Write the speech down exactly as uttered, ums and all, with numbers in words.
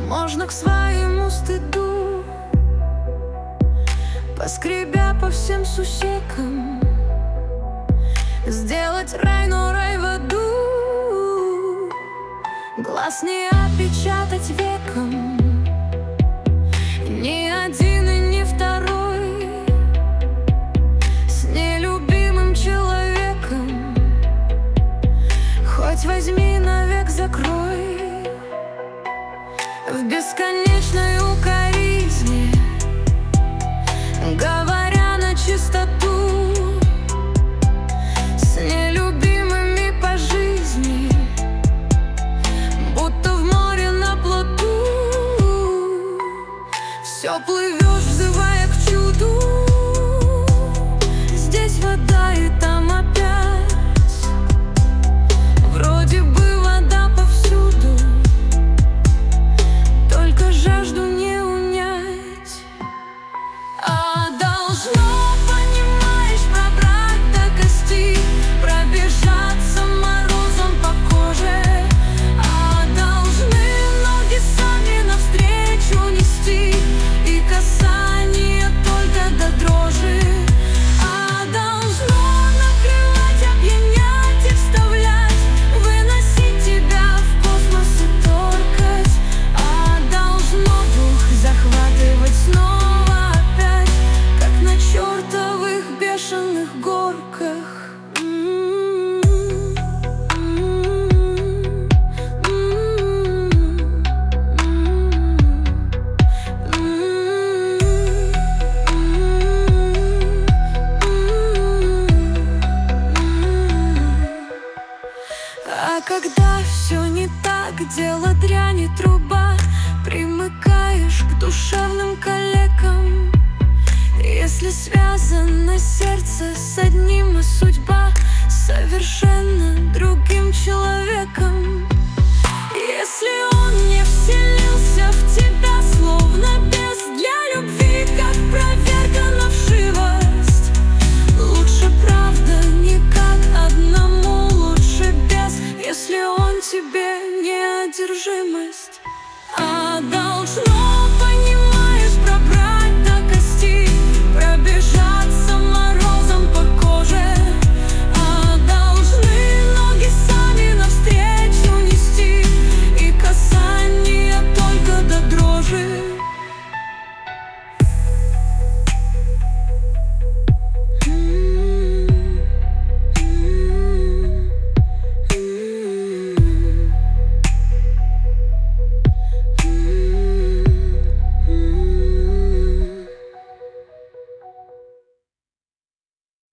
Можно к своему стыду, поскребя по всем сусекам, сделать рай, но рай в аду. Глаз не опечатать веком, ни один и ни второй. С нелюбимым человеком хоть возьми навек закрой. В бесконечной укоризне, говоря на чистоту, с нелюбимыми по жизни, будто в море на плоту. Все плывешь, взывая к чуду. Здесь вода и там опять. Вроде бы вода повсюду, только жажду не унять. А должно, понимаешь, пробрать до кости, пробежаться морозом по коже. А должны ноги сами навстречу нести, и касание только до дрожи. А должно накрывать, опьянять и вставлять, выносить тебя в космос и торкать. А должно дух захватывать снова опять, как на чертовых бешеных горках. А когда все не так, дело дряни труба, примыкаешь к душевным калекам. Если связано сердце с одним, и судьба совершенно